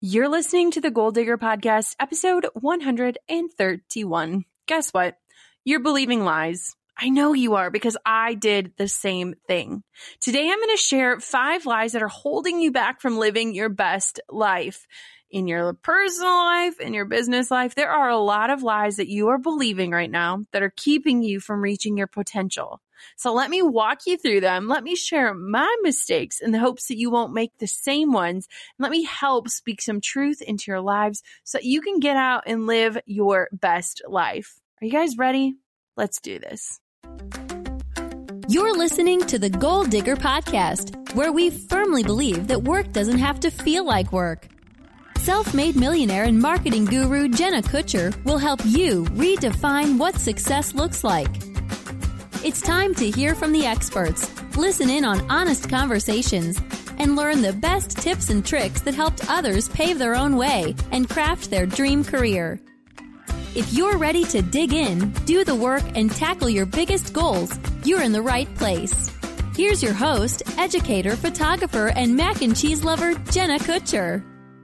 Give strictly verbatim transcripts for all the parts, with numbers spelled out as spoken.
You're listening to the Goal Digger Podcast, episode one hundred thirty-one. Guess what? You're believing lies. I know you are because I did the same thing. Today, I'm going to share five lies that are holding you back from living your best life. In your personal life, in your business life, there are a lot of lies that you are believing right now that are keeping you from reaching your potential. So let me walk you through them. Let me share my mistakes in the hopes that you won't make the same ones. Let me help speak some truth into your lives so that you can get out and live your best life. Are you guys ready? Let's do this. You're listening to the Goal Digger Podcast, where we firmly believe that work doesn't have to feel like work. Self-made millionaire and marketing guru Jenna Kutcher will help you redefine what success looks like. It's time to hear from the experts, listen in on honest conversations, and learn the best tips and tricks that helped others pave their own way and craft their dream career. If you're ready to dig in, do the work, and tackle your biggest goals, you're in the right place. Here's your host, educator, photographer, and mac and cheese lover, Jenna Kutcher.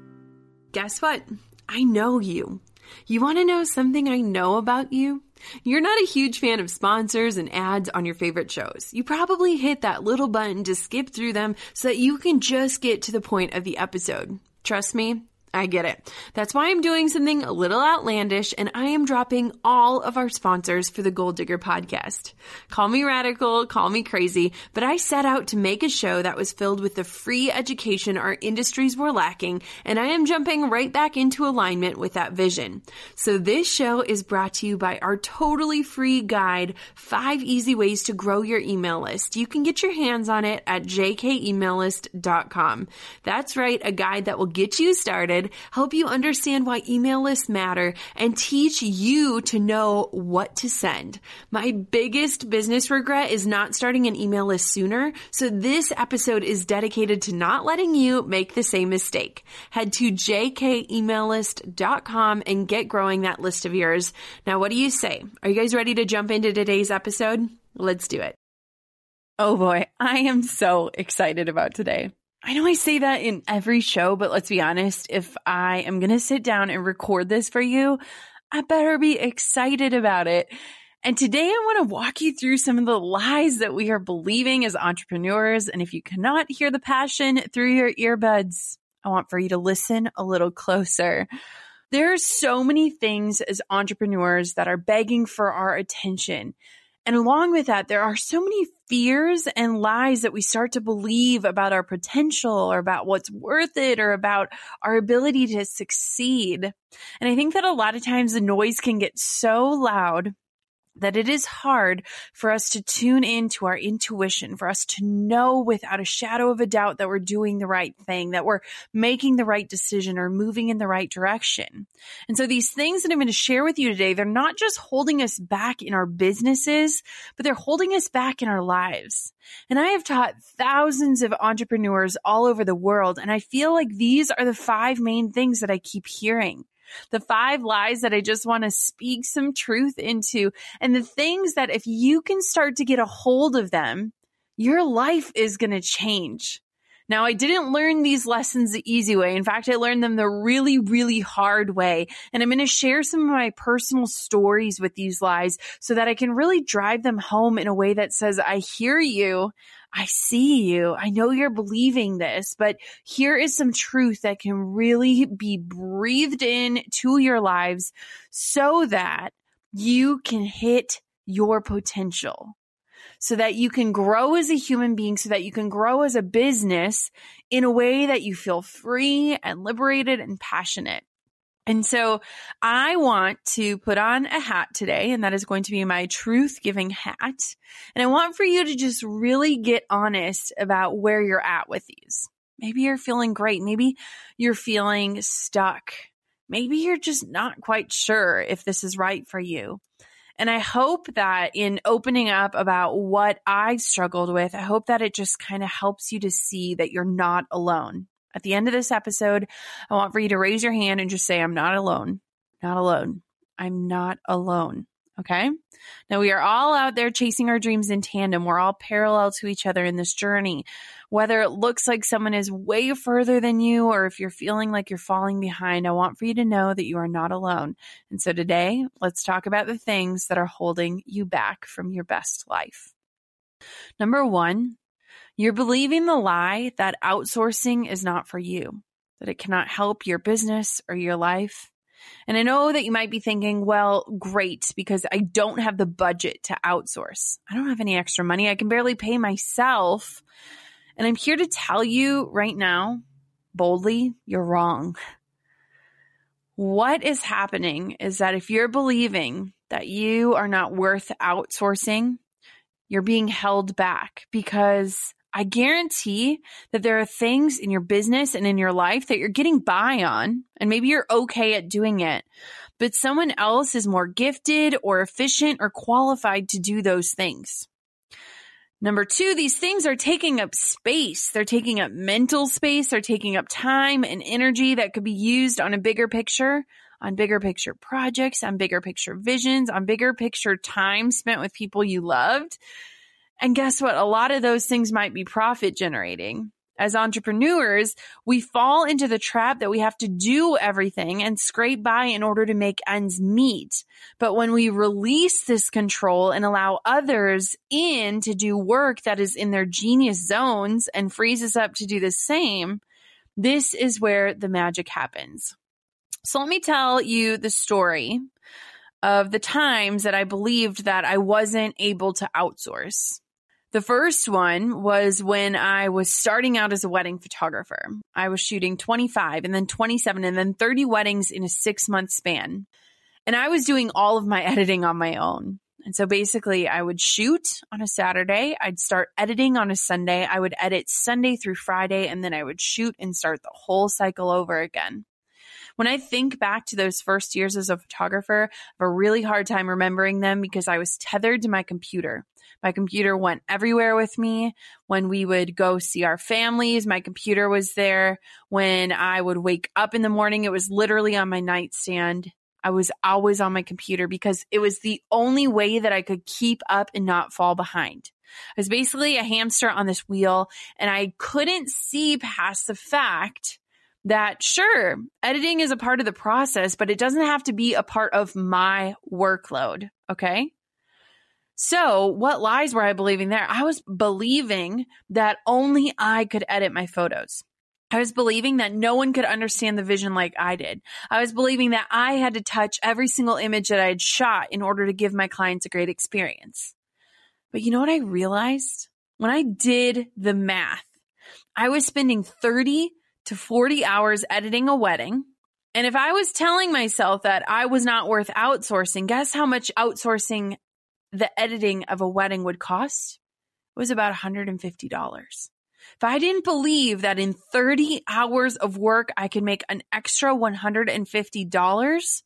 Guess what? I know you. You want to know something I know about you? You're not a huge fan of sponsors and ads on your favorite shows. You probably hit that little button to skip through them so that you can just get to the point of the episode. Trust me, I get it. That's why I'm doing something a little outlandish, and I am dropping all of our sponsors for the Goal Digger Podcast. Call me radical, call me crazy, but I set out to make a show that was filled with the free education our industries were lacking, and I am jumping right back into alignment with that vision. So this show is brought to you by our totally free guide, Five Easy Ways to Grow Your Email List. You can get your hands on it at j k email list dot com. That's right, a guide that will get you started, help you understand why email lists matter, and teach you to know what to send. My biggest business regret is not starting an email list sooner, so this episode is dedicated to not letting you make the same mistake. Head to j k email list dot com and get growing that list of yours. Now, what do you say? Are you guys ready to jump into today's episode? Let's do it. Oh boy, I am so excited about today. I know I say that in every show, but let's be honest, if I am going to sit down and record this for you, I better be excited about it. And today I want to walk you through some of the lies that we are believing as entrepreneurs. And if you cannot hear the passion through your earbuds, I want for you to listen a little closer. There are so many things as entrepreneurs that are begging for our attention. And along with that, there are so many fears and lies that we start to believe about our potential or about what's worth it or about our ability to succeed. And I think that a lot of times the noise can get so loud that it is hard for us to tune into our intuition, for us to know without a shadow of a doubt that we're doing the right thing, that we're making the right decision or moving in the right direction. And so these things that I'm going to share with you today, they're not just holding us back in our businesses, but they're holding us back in our lives. And I have taught thousands of entrepreneurs all over the world, and I feel like these are the five main things that I keep hearing. The five lies that I just want to speak some truth into, and the things that if you can start to get a hold of them, your life is going to change. Now, I didn't learn these lessons the easy way. In fact, I learned them the really, really hard way. And I'm going to share some of my personal stories with these lies so that I can really drive them home in a way that says, I hear you. I see you. I know you're believing this, but here is some truth that can really be breathed in to your lives so that you can hit your potential, so that you can grow as a human being, so that you can grow as a business in a way that you feel free and liberated and passionate. And so I want to put on a hat today, and that is going to be my truth-giving hat. And I want for you to just really get honest about where you're at with these. Maybe you're feeling great. Maybe you're feeling stuck. Maybe you're just not quite sure if this is right for you. And I hope that in opening up about what I struggled with, I hope that it just kind of helps you to see that you're not alone. At the end of this episode, I want for you to raise your hand and just say, I'm not alone. Not alone. I'm not alone. Okay? Now, we are all out there chasing our dreams in tandem. We're all parallel to each other in this journey. Whether it looks like someone is way further than you, or if you're feeling like you're falling behind, I want for you to know that you are not alone. And so today, let's talk about the things that are holding you back from your best life. Number one, you're believing the lie that outsourcing is not for you, that it cannot help your business or your life. And I know that you might be thinking, well, great, because I don't have the budget to outsource. I don't have any extra money. I can barely pay myself. And I'm here to tell you right now, boldly, you're wrong. What is happening is that if you're believing that you are not worth outsourcing, you're being held back, because I guarantee that there are things in your business and in your life that you're getting by on, and maybe you're okay at doing it, but someone else is more gifted or efficient or qualified to do those things. Number two, these things are taking up space. They're taking up mental space. They're taking up time and energy that could be used on a bigger picture, on bigger picture projects, on bigger picture visions, on bigger picture time spent with people you loved. And guess what? A lot of those things might be profit generating. As entrepreneurs, we fall into the trap that we have to do everything and scrape by in order to make ends meet. But when we release this control and allow others in to do work that is in their genius zones and frees us up to do the same, this is where the magic happens. So let me tell you the story of the times that I believed that I wasn't able to outsource. The first one was when I was starting out as a wedding photographer. I was shooting twenty-five and then twenty-seven and then thirty weddings in a six month span. And I was doing all of my editing on my own. And so basically I would shoot on a Saturday. I'd start editing on a Sunday. I would edit Sunday through Friday, and then I would shoot and start the whole cycle over again. When I think back to those first years as a photographer, I have a really hard time remembering them because I was tethered to my computer. My computer went everywhere with me. When we would go see our families, my computer was there. When I would wake up in the morning, it was literally on my nightstand. I was always on my computer because it was the only way that I could keep up and not fall behind. I was basically a hamster on this wheel, and I couldn't see past the fact that, sure, editing is a part of the process, but it doesn't have to be a part of my workload, okay? So what lies were I believing there? I was believing that only I could edit my photos. I was believing that no one could understand the vision like I did. I was believing that I had to touch every single image that I had shot in order to give my clients a great experience. But you know what I realized? When I did the math, I was spending thirty to forty hours editing a wedding. And if I was telling myself that I was not worth outsourcing, guess how much outsourcing the editing of a wedding would cost? It was about one hundred fifty dollars. If I didn't believe that in thirty hours of work, I could make an extra one hundred fifty dollars,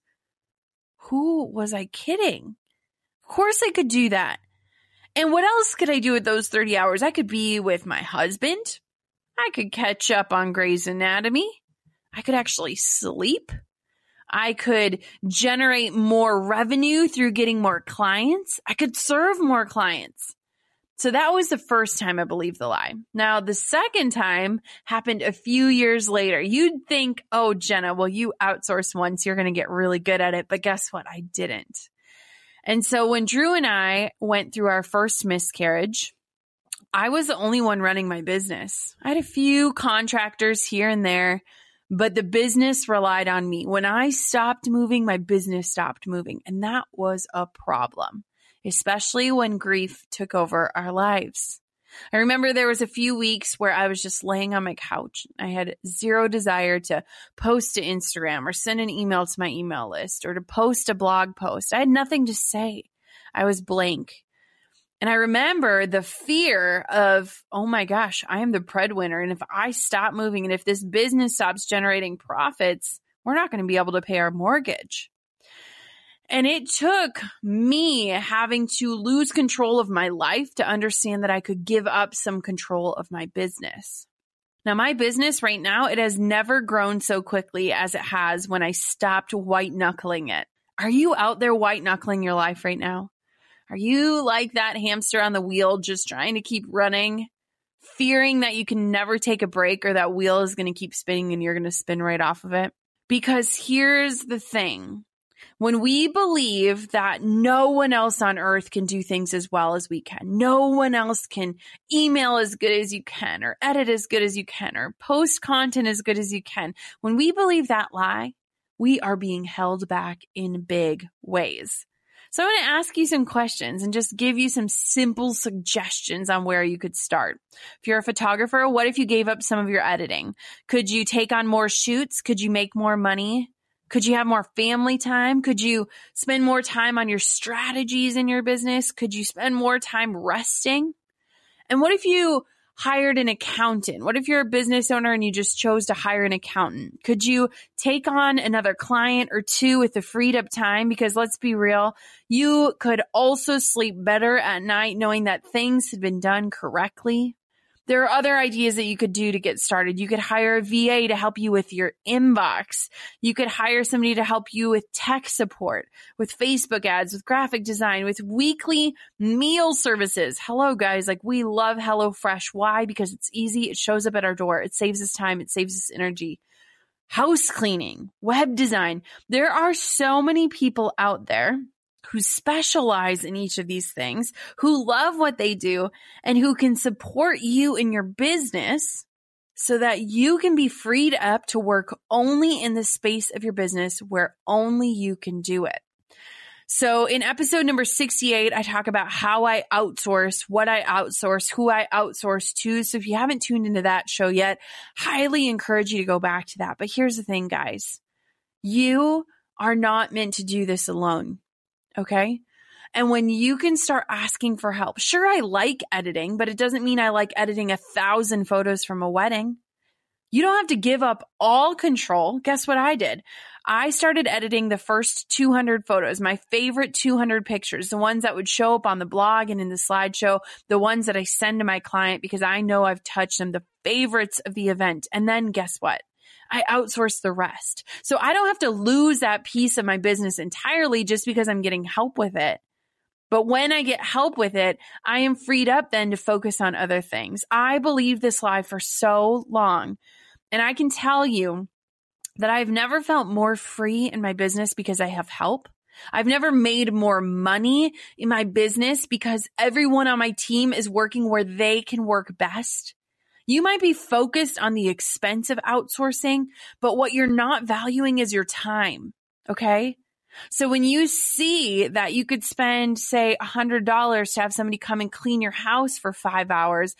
who was I kidding? Of course I could do that. And what else could I do with those thirty hours? I could be with my husband. I could catch up on Grey's Anatomy. I could actually sleep. I could generate more revenue through getting more clients. I could serve more clients. So that was the first time I believed the lie. Now, the second time happened a few years later. You'd think, oh, Jenna, well, you outsourced once, you're going to get really good at it. But guess what? I didn't. And so when Drew and I went through our first miscarriage, I was the only one running my business. I had a few contractors here and there, but the business relied on me. When I stopped moving, my business stopped moving. And that was a problem, especially when grief took over our lives. I remember there was a few weeks where I was just laying on my couch. I had zero desire to post to Instagram or send an email to my email list or to post a blog post. I had nothing to say. I was blank. And I remember the fear of, oh my gosh, I am the breadwinner. And if I stop moving and if this business stops generating profits, we're not going to be able to pay our mortgage. And it took me having to lose control of my life to understand that I could give up some control of my business. Now, my business right now, it has never grown so quickly as it has when I stopped white knuckling it. Are you out there white knuckling your life right now? Are you like that hamster on the wheel just trying to keep running fearing that you can never take a break or that wheel is going to keep spinning and you're going to spin right off of it? Because here's the thing. When we believe that no one else on earth can do things as well as we can, no one else can email as good as you can, or edit as good as you can, or post content as good as you can, when we believe that lie, we are being held back in big ways. So I'm going to ask you some questions and just give you some simple suggestions on where you could start. If you're a photographer, what if you gave up some of your editing? Could you take on more shoots? Could you make more money? Could you have more family time? Could you spend more time on your strategies in your business? Could you spend more time resting? And what if you hired an accountant? What if you're a business owner and you just chose to hire an accountant? Could you take on another client or two with the freed up time? Because let's be real, you could also sleep better at night knowing that things had been done correctly. There are other ideas that you could do to get started. You could hire a V A to help you with your inbox. You could hire somebody to help you with tech support, with Facebook ads, with graphic design, with weekly meal services. Hello, guys. Like, we love HelloFresh. Why? Because it's easy. It shows up at our door. It saves us time. It saves us energy. House cleaning, web design. There are so many people out there who specialize in each of these things, who love what they do, and who can support you in your business so that you can be freed up to work only in the space of your business where only you can do it. So in episode number sixty-eight, I talk about how I outsource, what I outsource, who I outsource to. So if you haven't tuned into that show yet, highly encourage you to go back to that. But here's the thing, guys. You are not meant to do this alone. Okay. And when you can start asking for help, sure, I like editing, but it doesn't mean I like editing a thousand photos from a wedding. You don't have to give up all control. Guess what I did? I started editing the first two hundred photos, my favorite two hundred pictures, the ones that would show up on the blog and in the slideshow, the ones that I send to my client because I know I've touched them, the favorites of the event. And then guess what? I outsource the rest. So I don't have to lose that piece of my business entirely just because I'm getting help with it. But when I get help with it, I am freed up then to focus on other things. I believed this lie for so long. And I can tell you that I've never felt more free in my business because I have help. I've never made more money in my business because everyone on my team is working where they can work best. You might be focused on the expense of outsourcing, but what you're not valuing is your time, okay? So when you see that you could spend, say, one hundred dollars to have somebody come and clean your house for five hours,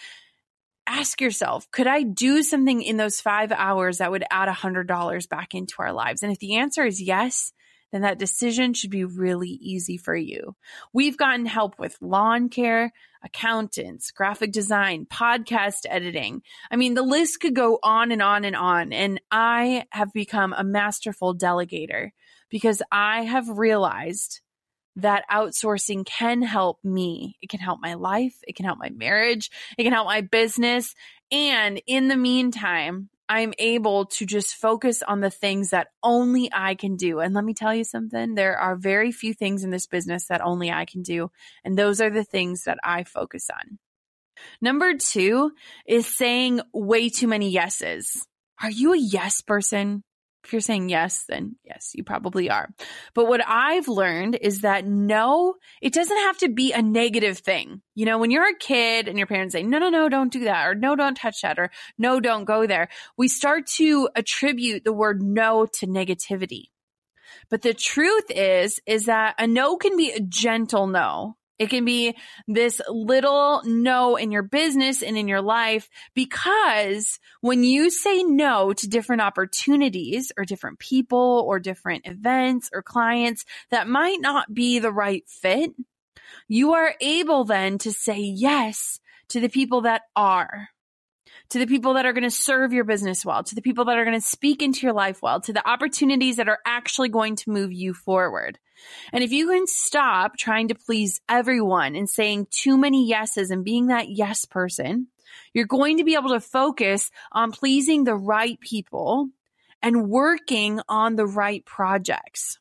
ask yourself, could I do something in those five hours that would add one hundred dollars back into our lives? And if the answer is yes, then that decision should be really easy for you. We've gotten help with lawn care, accountants, graphic design, podcast editing. I mean, the list could go on and on and on. And I have become a masterful delegator because I have realized that outsourcing can help me. It can help my life. It can help my marriage. It can help my business. And in the meantime, I'm able to just focus on the things that only I can do. And let me tell you something, there are very few things in this business that only I can do. And those are the things that I focus on. Number two is saying way too many yeses. Are you a yes person? If you're saying yes, then yes, you probably are. But what I've learned is that no, it doesn't have to be a negative thing. You know, when you're a kid and your parents say, no, no, no, don't do that, or no, don't touch that, or no, don't go there, we start to attribute the word no to negativity. But the truth is, is that a no can be a gentle no. It can be this little no in your business and in your life, because when you say no to different opportunities or different people or different events or clients that might not be the right fit, you are able then to say yes to the people that are. To the people that are going to serve your business well, to the people that are going to speak into your life well, to the opportunities that are actually going to move you forward. And if you can stop trying to please everyone and saying too many yeses and being that yes person, you're going to be able to focus on pleasing the right people and working on the right projects.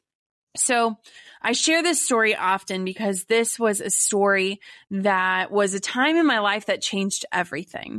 So I share this story often because this was a story that was a time in my life that changed everything.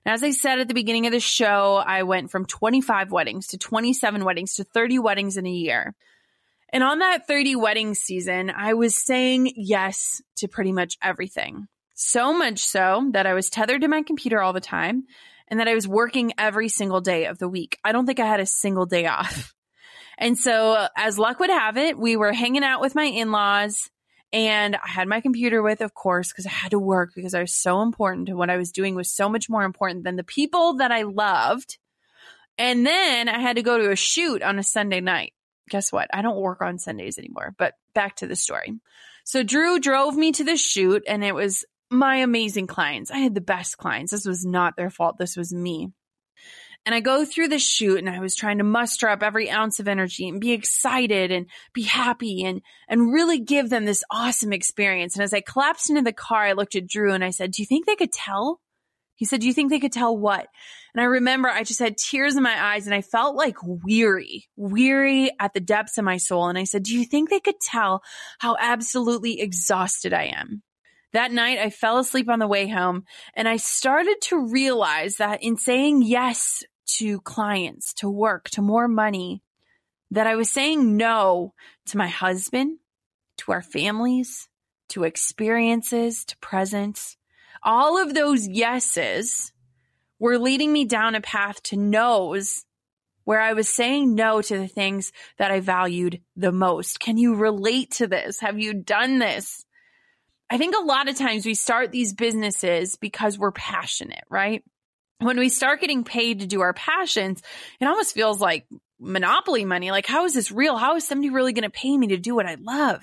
And as I said at the beginning of the show, I went from twenty-five weddings to twenty-seven weddings to thirty weddings in a year. And on that thirty wedding season, I was saying yes to pretty much everything. So much so that I was tethered to my computer all the time and that I was working every single day of the week. I don't think I had a single day off. And so as luck would have it, we were hanging out with my in-laws and I had my computer with, of course, because I had to work because I was so important, and what I was doing was so much more important than the people that I loved. And then I had to go to a shoot on a Sunday night. Guess what? I don't work on Sundays anymore, but back to the story. So Drew drove me to the shoot and it was my amazing clients. I had the best clients. This was not their fault. This was me. And I go through the shoot and I was trying to muster up every ounce of energy and be excited and be happy and, and really give them this awesome experience. And as I collapsed into the car, I looked at Drew and I said, do you think they could tell? He said, do you think they could tell what? And I remember I just had tears in my eyes and I felt like weary, weary at the depths of my soul. And I said, do you think they could tell how absolutely exhausted I am? That night, I fell asleep on the way home and I started to realize that in saying yes to clients, to work, to more money, that I was saying no to my husband, to our families, to experiences, to presents. All of those yeses were leading me down a path to no's where I was saying no to the things that I valued the most. Can you relate to this? Have you done this? I think a lot of times we start these businesses because we're passionate, right? When we start getting paid to do our passions, it almost feels like monopoly money. Like, how is this real? How is somebody really going to pay me to do what I love?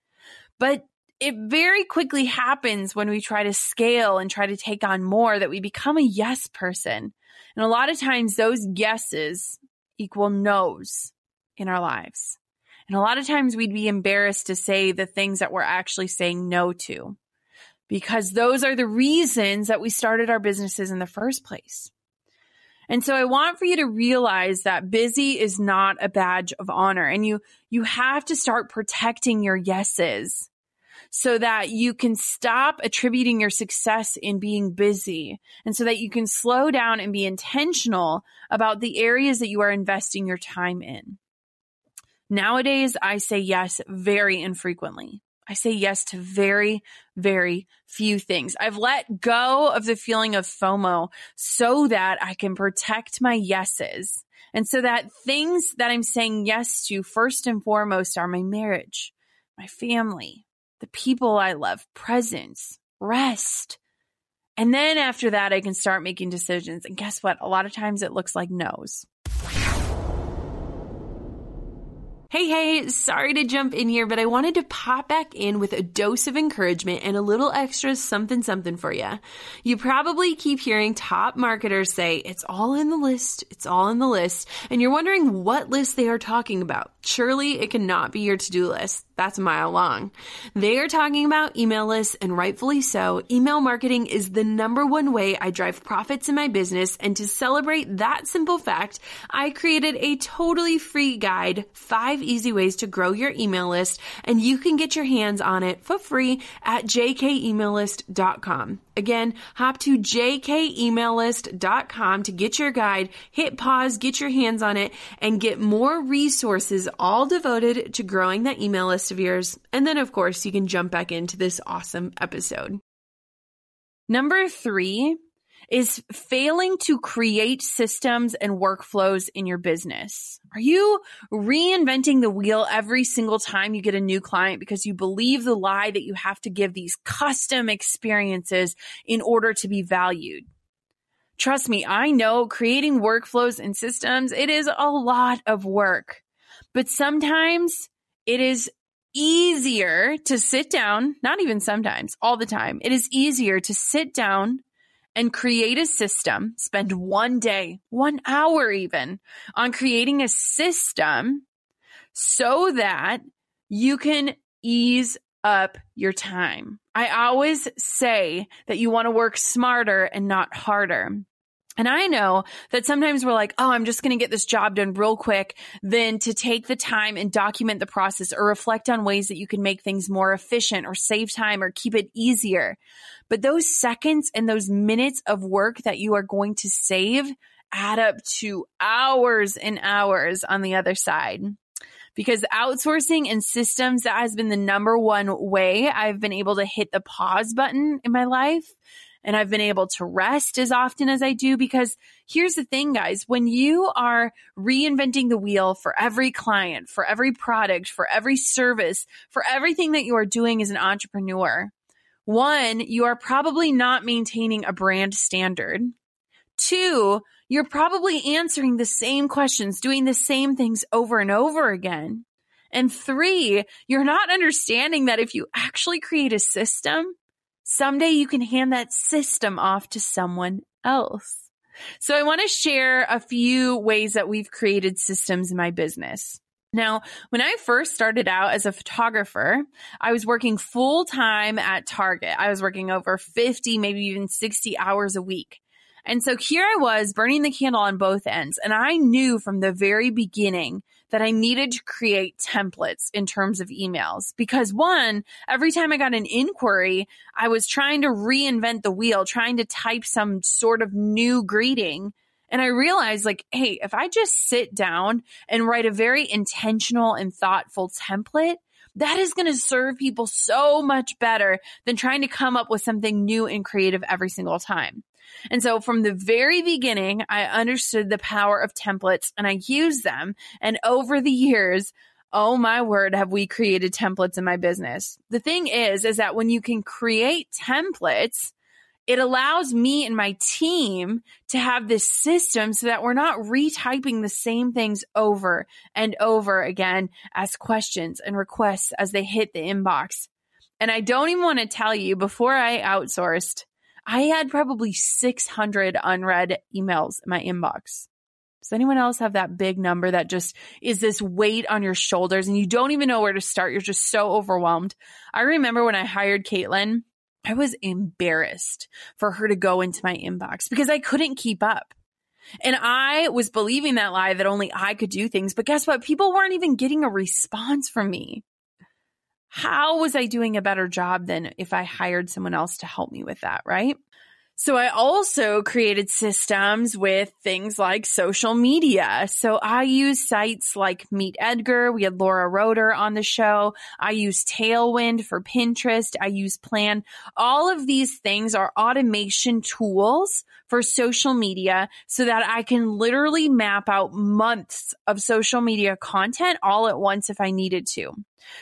But it very quickly happens when we try to scale and try to take on more that we become a yes person. And a lot of times those yeses equal no's in our lives. And a lot of times we'd be embarrassed to say the things that we're actually saying no to, because those are the reasons that we started our businesses in the first place. And so I want for you to realize that busy is not a badge of honor, and you, you have to start protecting your yeses so that you can stop attributing your success in being busy, and so that you can slow down and be intentional about the areas that you are investing your time in. Nowadays, I say yes very infrequently. I say yes to very, very few things. I've let go of the feeling of FOMO so that I can protect my yeses. And so that things that I'm saying yes to first and foremost are my marriage, my family, the people I love, presence, rest. And then after that, I can start making decisions. And guess what? A lot of times it looks like no's. Hey, hey, sorry to jump in here, but I wanted to pop back in with a dose of encouragement and a little extra something something for you. You probably keep hearing top marketers say, it's all in the list, it's all in the list, and you're wondering what list they are talking about. Surely it cannot be your to-do list. That's a mile long. They are talking about email lists, and rightfully so. Email marketing is the number one way I drive profits in my business, and to celebrate that simple fact, I created a totally free guide, five easy ways to grow your email list, and you can get your hands on it for free at j k email list dot com. Again, hop to j k email list dot com to get your guide, hit pause, get your hands on it, and get more resources all devoted to growing that email list of yours. And then, of course, you can jump back into this awesome episode. Number three is failing to create systems and workflows in your business. Are you reinventing the wheel every single time you get a new client because you believe the lie that you have to give these custom experiences in order to be valued? Trust me, I know creating workflows and systems, it is a lot of work, but sometimes it is easier to sit down, not even sometimes, all the time. It is easier to sit down and create a system, spend one day, one hour even, on creating a system so that you can ease up your time. I always say that you want to work smarter and not harder. And I know that sometimes we're like, oh, I'm just going to get this job done real quick, than to take the time and document the process or reflect on ways that you can make things more efficient or save time or keep it easier. But those seconds and those minutes of work that you are going to save add up to hours and hours on the other side. Because outsourcing and systems, that has been the number one way I've been able to hit the pause button in my life. And I've been able to rest as often as I do, because here's the thing, guys, when you are reinventing the wheel for every client, for every product, for every service, for everything that you are doing as an entrepreneur, one, you are probably not maintaining a brand standard. Two, you're probably answering the same questions, doing the same things over and over again. And three, you're not understanding that if you actually create a system, someday you can hand that system off to someone else. So I want to share a few ways that we've created systems in my business. Now, when I first started out as a photographer, I was working full time at Target. I was working over fifty, maybe even sixty hours a week. And so here I was burning the candle on both ends. And I knew from the very beginning that I needed to create templates in terms of emails, because one, every time I got an inquiry, I was trying to reinvent the wheel, trying to type some sort of new greeting. And I realized, like, hey, if I just sit down and write a very intentional and thoughtful template, that is going to serve people so much better than trying to come up with something new and creative every single time. And so from the very beginning, I understood the power of templates and I used them. And over the years, oh my word, have we created templates in my business. The thing is, is that when you can create templates, it allows me and my team to have this system so that we're not retyping the same things over and over again as questions and requests as they hit the inbox. And I don't even want to tell you, before I outsourced, I had probably six hundred unread emails in my inbox. Does anyone else have that big number that just is this weight on your shoulders and you don't even know where to start? You're just so overwhelmed. I remember when I hired Caitlin, I was embarrassed for her to go into my inbox because I couldn't keep up. And I was believing that lie that only I could do things. But guess what? People weren't even getting a response from me. How was I doing a better job than if I hired someone else to help me with that, right? So I also created systems with things like social media. So I use sites like Meet Edgar. We had Laura Roeder on the show. I use Tailwind for Pinterest. I use Plan. All of these things are automation tools for social media so that I can literally map out months of social media content all at once if I needed to.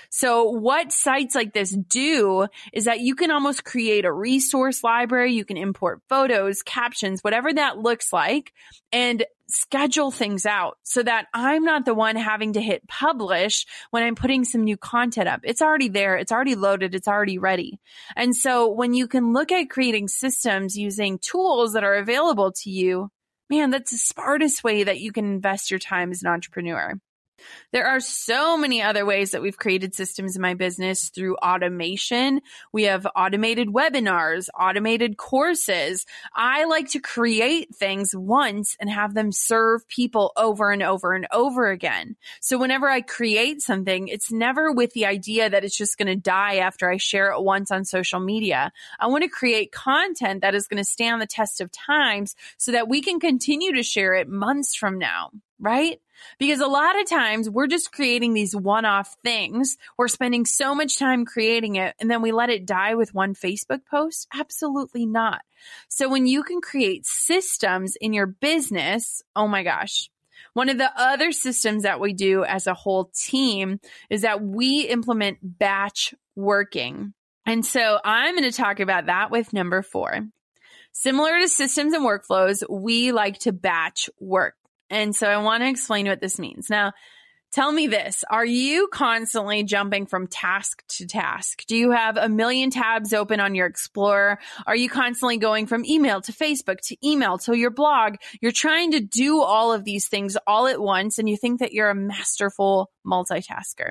So what sites like this do is that you can almost create a resource library. You can import photos, captions, whatever that looks like, and schedule things out so that I'm not the one having to hit publish when I'm putting some new content up. It's already there. It's already loaded. It's already ready. And so when you can look at creating systems using tools that are available to you, man, that's the smartest way that you can invest your time as an entrepreneur. There are so many other ways that we've created systems in my business through automation. We have automated webinars, automated courses. I like to create things once and have them serve people over and over and over again. So whenever I create something, it's never with the idea that it's just going to die after I share it once on social media. I want to create content that is going to stand the test of times so that we can continue to share it months from now, right? Because a lot of times we're just creating these one-off things. We're spending so much time creating it and then we let it die with one Facebook post. Absolutely not. So when you can create systems in your business, oh my gosh. One of the other systems that we do as a whole team is that we implement batch working. And so I'm going to talk about that with number four. Similar to systems and workflows, we like to batch work. And so I want to explain what this means. Now, tell me this. Are you constantly jumping from task to task? Do you have a million tabs open on your Explorer? Are you constantly going from email to Facebook to email to your blog? You're trying to do all of these things all at once and you think that you're a masterful multitasker.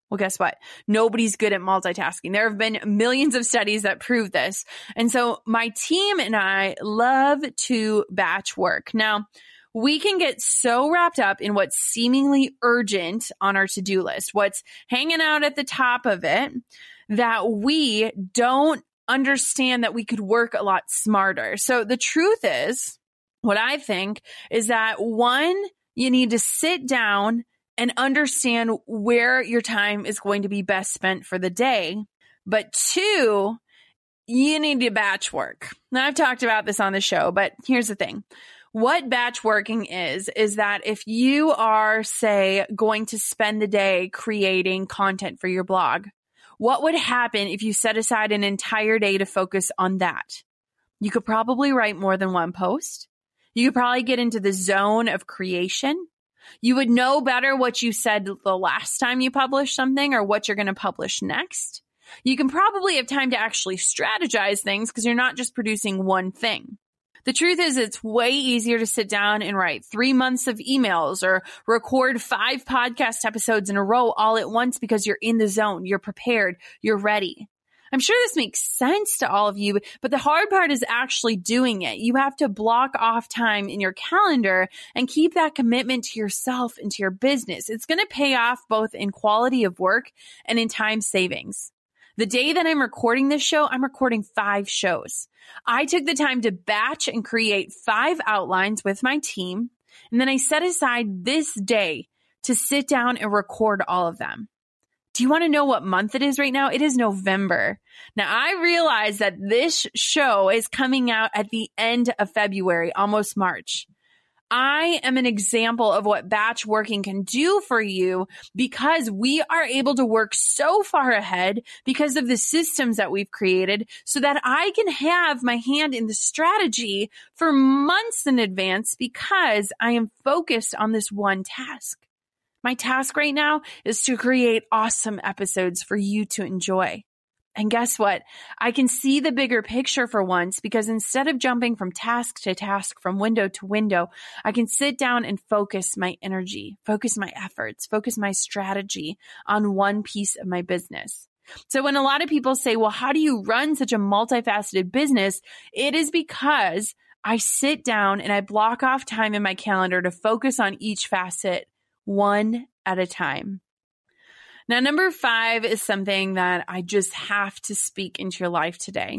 Well, guess what? Nobody's good at multitasking. There have been millions of studies that prove this. And so my team and I love to batch work. Now, we can get so wrapped up in what's seemingly urgent on our to-do list, what's hanging out at the top of it, that we don't understand that we could work a lot smarter. So the truth is, what I think is that one, you need to sit down and understand where your time is going to be best spent for the day. But two, you need to batch work. Now, I've talked about this on the show, but here's the thing. What batch working is, is that if you are, say, going to spend the day creating content for your blog, what would happen if you set aside an entire day to focus on that? You could probably write more than one post. You could probably get into the zone of creation. You would know better what you said the last time you published something or what you're going to publish next. You can probably have time to actually strategize things because you're not just producing one thing. The truth is, it's way easier to sit down and write three months of emails or record five podcast episodes in a row all at once because you're in the zone, you're prepared, you're ready. I'm sure this makes sense to all of you, but the hard part is actually doing it. You have to block off time in your calendar and keep that commitment to yourself and to your business. It's going to pay off both in quality of work and in time savings. The day that I'm recording this show, I'm recording five shows. I took the time to batch and create five outlines with my team, and then I set aside this day to sit down and record all of them. Do you want to know what month it is right now? It is November. Now, I realize that this show is coming out at the end of February, almost March. I am an example of what batch working can do for you because we are able to work so far ahead because of the systems that we've created so that I can have my hand in the strategy for months in advance because I am focused on this one task. My task right now is to create awesome episodes for you to enjoy. And guess what? I can see the bigger picture for once because instead of jumping from task to task, from window to window, I can sit down and focus my energy, focus my efforts, focus my strategy on one piece of my business. So when a lot of people say, well, how do you run such a multifaceted business? It is because I sit down and I block off time in my calendar to focus on each facet one at a time. Now, number five is something that I just have to speak into your life today.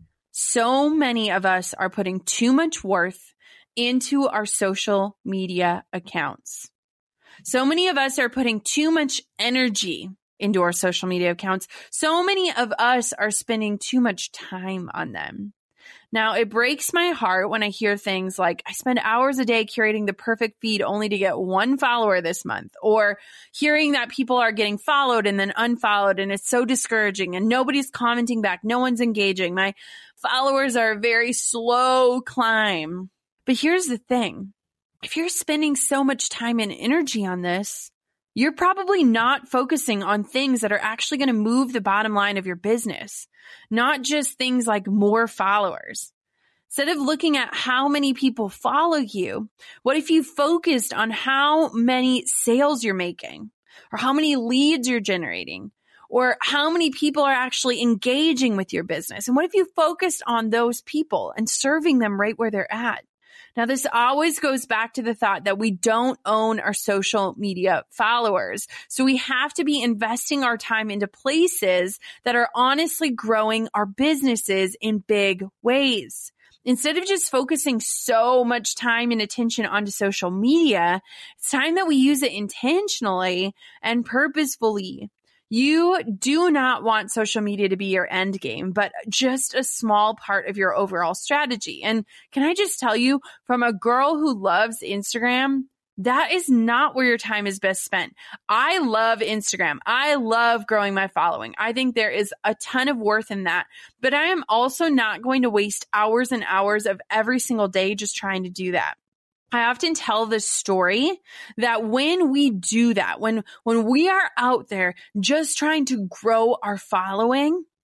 So many of us are putting too much worth into our social media accounts. So many of us are putting too much energy into our social media accounts. So many of us are spending too much time on them. Now, it breaks my heart when I hear things like, I spend hours a day curating the perfect feed only to get one follower this month, or hearing that people are getting followed and then unfollowed, and it's so discouraging, and nobody's commenting back, no one's engaging. My followers are a very slow climb. But here's the thing. If you're spending so much time and energy on this, you're probably not focusing on things that are actually going to move the bottom line of your business, not just things like more followers. Instead of looking at how many people follow you, what if you focused on how many sales you're making, or how many leads you're generating, or how many people are actually engaging with your business? And what if you focused on those people and serving them right where they're at? Now, this always goes back to the thought that we don't own our social media followers. So we have to be investing our time into places that are honestly growing our businesses in big ways. Instead of just focusing so much time and attention onto social media, it's time that we use it intentionally and purposefully. You do not want social media to be your end game, but just a small part of your overall strategy. And can I just tell you, from a girl who loves Instagram, that is not where your time is best spent. I love Instagram. I love growing my following. I think there is a ton of worth in that, but I am also not going to waste hours and hours of every single day just trying to do that. I often tell this story that when we do that, when, when we are out there just trying to grow our following,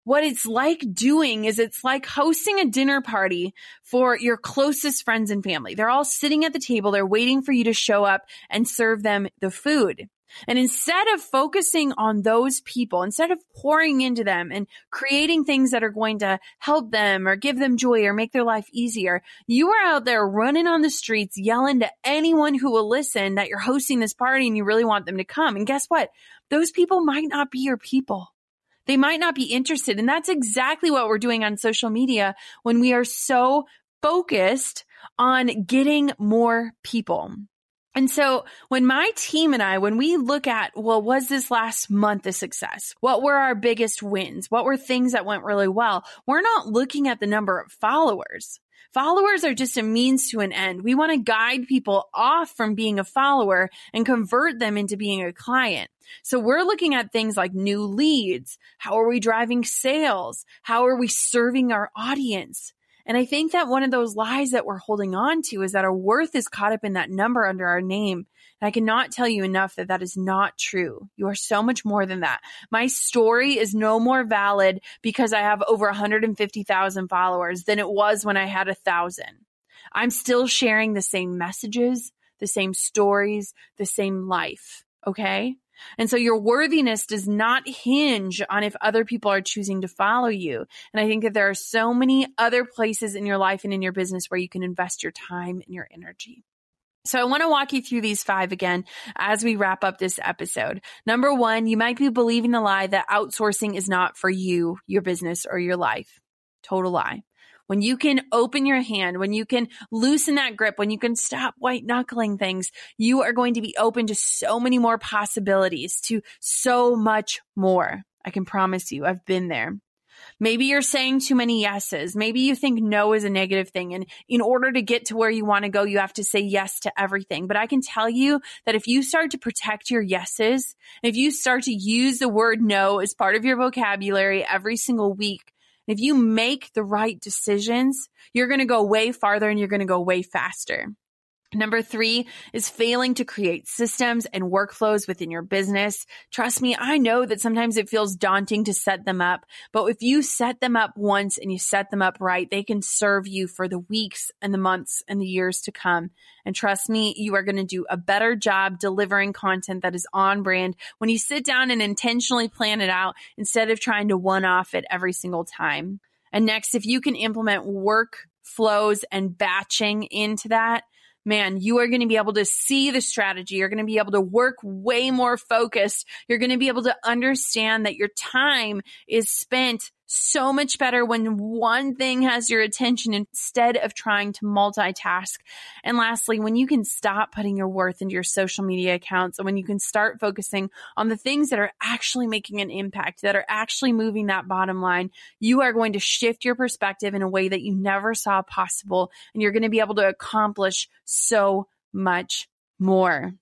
what it's like doing is it's like hosting a dinner party for your closest friends and family. They're all sitting at the table. They're waiting for you to show up and serve them the food. And instead of focusing on those people, instead of pouring into them and creating things that are going to help them or give them joy or make their life easier, you are out there running on the streets, yelling to anyone who will listen that you're hosting this party and you really want them to come. And guess what? Those people might not be your people. They might not be interested. And that's exactly what we're doing on social media when we are so focused on getting more people. And so when my team and I, when we look at, well, was this last month a success? What were our biggest wins? What were things that went really well? We're not looking at the number of followers. Followers are just a means to an end. We want to guide people off from being a follower and convert them into being a client. So we're looking at things like new leads. How are we driving sales? How are we serving our audience? And I think that one of those lies that we're holding on to is that our worth is caught up in that number under our name. And I cannot tell you enough that that is not true. You are so much more than that. My story is no more valid because I have over one hundred fifty thousand followers than it was when I had a thousand. I'm still sharing the same messages, the same stories, the same life. Okay? And so your worthiness does not hinge on if other people are choosing to follow you. And I think that there are so many other places in your life and in your business where you can invest your time and your energy. So I want to walk you through these five again as we wrap up this episode. Number one, you might be believing the lie that outsourcing is not for you, your business, or your life. Total lie. When you can open your hand, when you can loosen that grip, when you can stop white knuckling things, you are going to be open to so many more possibilities, to so much more. I can promise you, I've been there. Maybe you're saying too many yeses. Maybe you think no is a negative thing. And in order to get to where you want to go, you have to say yes to everything. But I can tell you that if you start to protect your yeses, if you start to use the word no as part of your vocabulary every single week, if you make the right decisions, you're going to go way farther and you're going to go way faster. Number three is failing to create systems and workflows within your business. Trust me, I know that sometimes it feels daunting to set them up, but if you set them up once and you set them up right, they can serve you for the weeks and the months and the years to come. And trust me, you are going to do a better job delivering content that is on brand when you sit down and intentionally plan it out instead of trying to one-off it every single time. And next, if you can implement workflows and batching into that, man, you are going to be able to see the strategy. You're going to be able to work way more focused. You're going to be able to understand that your time is spent so much better when one thing has your attention instead of trying to multitask. And lastly, when you can stop putting your worth into your social media accounts and when you can start focusing on the things that are actually making an impact, that are actually moving that bottom line, you are going to shift your perspective in a way that you never saw possible. And you're going to be able to accomplish so much more.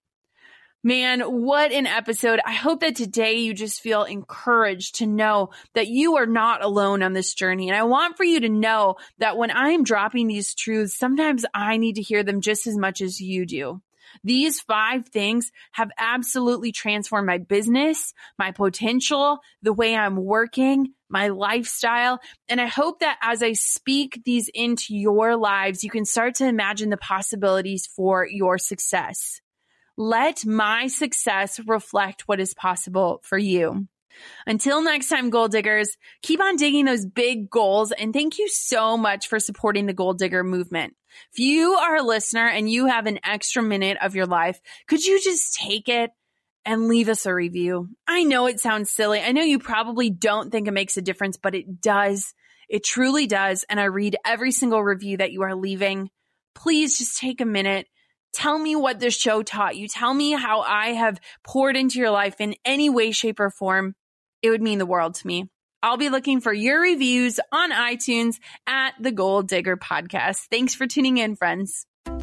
Man, what an episode. I hope that today you just feel encouraged to know that you are not alone on this journey. And I want for you to know that when I'm dropping these truths, sometimes I need to hear them just as much as you do. These five things have absolutely transformed my business, my potential, the way I'm working, my lifestyle. And I hope that as I speak these into your lives, you can start to imagine the possibilities for your success. Let my success reflect what is possible for you. Until next time, goal diggers, keep on digging those big goals. And thank you so much for supporting the Goal Digger movement. If you are a listener and you have an extra minute of your life, could you just take it and leave us a review? I know it sounds silly. I know you probably don't think it makes a difference, but it does. It truly does. And I read every single review that you are leaving. Please just take a minute. Tell me what this show taught you. Tell me how I have poured into your life in any way, shape, or form. It would mean the world to me. I'll be looking for your reviews on iTunes at the Goal Digger Podcast. Thanks for tuning in, friends.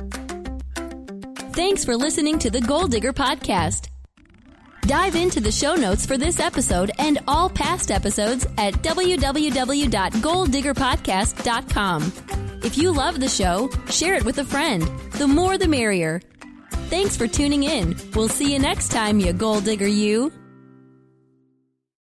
Thanks for listening to the Goal Digger Podcast. Dive into the show notes for this episode and all past episodes at w w w dot goal digger podcast dot com. If you love the show, share it with a friend. The more the merrier. Thanks for tuning in. We'll see you next time, you goal digger you.